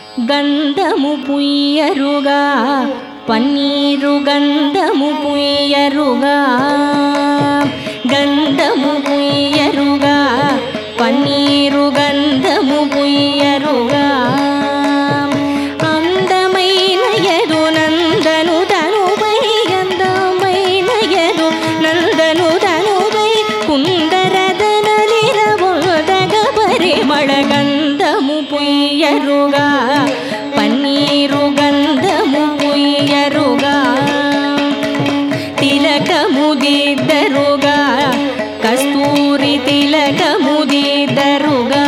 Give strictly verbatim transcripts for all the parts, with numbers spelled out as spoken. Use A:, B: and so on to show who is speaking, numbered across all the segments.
A: గంధము పుయ్యరుగా పన్నీరు గంధము పుయ్యరుగా గంధము పుయ్యరుగా పన్నీరు గంధము పుయ్యరుగా అందమైన యదు నందను తనుపై అందమైన యదు నందను తనుపై కుందరదనలిరబొదగ పరిమళ గంధము పుయ్యరుగా పన్నీరు గంధము పుయ్యరుగా తిలకముదిద్దరుగా కస్తూరి తిలకముదిద్దరుగా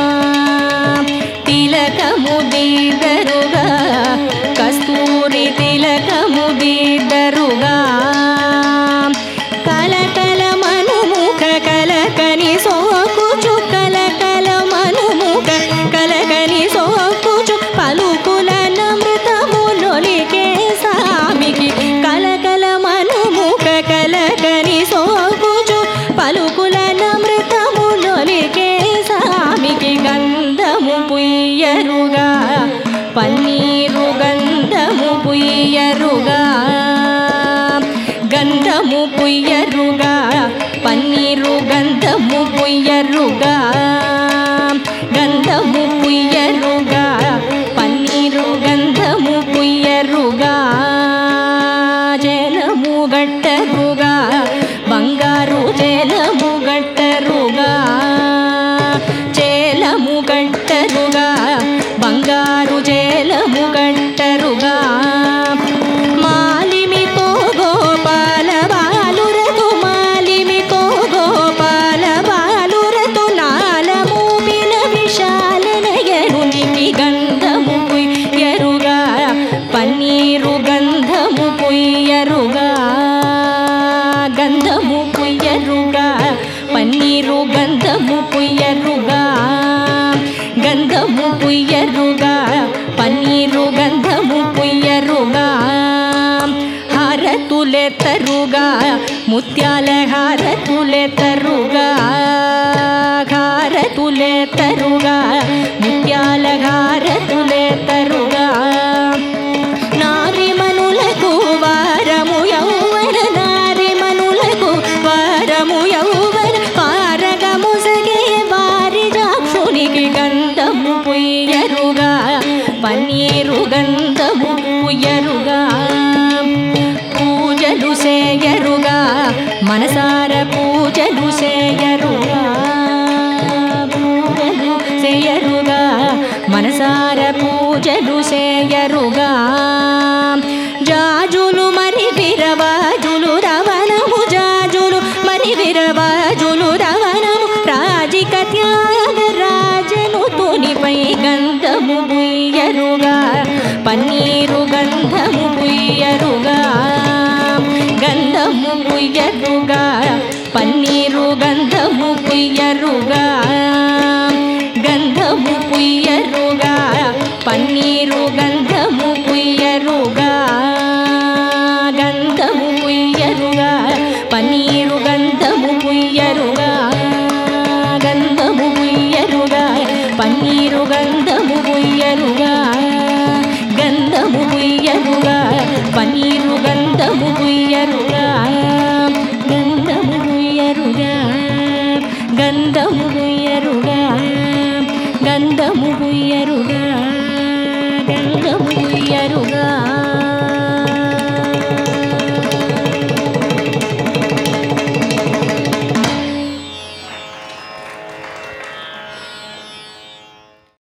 A: తిలకముదిద్దరుగా కస్తూరి తిలకముదిద్దరుగా కలకల మనుముఖ కలకని సోకుచు కలకల మనుముఖ కలకని సోకుచు పలుకుల నమృతములొలికే సామికి కలకల మనుముఖ కలకని సోకుచు పలుకుల నమృతములొలికే సామికి గంధము పుయ్యరుగా పన్నీరు గంధము పుయ్యరుగా గంధము పుయ్యరుగా పన్నీరు గంధము పుయ్యరుగా గంధము పుయ్యరుగా పన్నీరు గంధము పుయ్యరుగా జలము గట్టరుగా బంగారు జలము గట్టరుగా జలము గట్టరుగా బంగారు జలము గట్టరుగా మాలిమితో గోపాల బాలురతు మాలిమితో గోపాల బాలురతు నాలమూపిన విశాల నయనునికి గంధము పుయ్యరుగా పన్నీరు గంధము పుయ్యరుగా గంధము పుయ్యరుగా పన్నీరు గంధము పుయ్యరుగా గంధము పుయ్యరుగా పన్నీరు గంధము పుయ్యరుగా హారతులెత్తరుగా ముత్యాల హారతులెత్తరుగా హారతులెత్తరుగా ముత్యాల హారతులెత్తరుగా నారిమనులకు వారము యౌవన నారిమనులకు వారము యౌవన పారగము సగే వారి జాక్షునికి గంధము పుయ్యరుగా పన్నీరు గంధము పుయ్యరుగా పూజలు సేయరుగా మనసార పూజలు సేయరుగా పూజలు సేయరుగా మనసార పూజలు సేయరుగా జాజులు మరి విరవాజులు రవణము జాజులు మరి విరవాజులు రవణము రాజిక త్యాగ రాజను తునిపై గంధము పుయ్యరుగా పన్నీరు గంధము పుయ్యరుగా గంధము పుయ్యరుగా పన్నీరు గంధము పుయ్యరుగా గంధము పుయ్యరుగా పన్నీరు గంధము పుయ్యరుగా గంధము పుయ్యరుగా పన్నీరు గంధము పుయ్యరుగా గంధము పుయ్యరుగా పన్నీరు గంధము పుయ్యరుగా గంధము పుయ్యరుగా పన్నీరు గంధము పుయ్యరుగా గంధము పుయ్యరుగా గంధము పుయ్యరుగా గంధము పుయ్యరుగా గంధము పుయ్యరుగా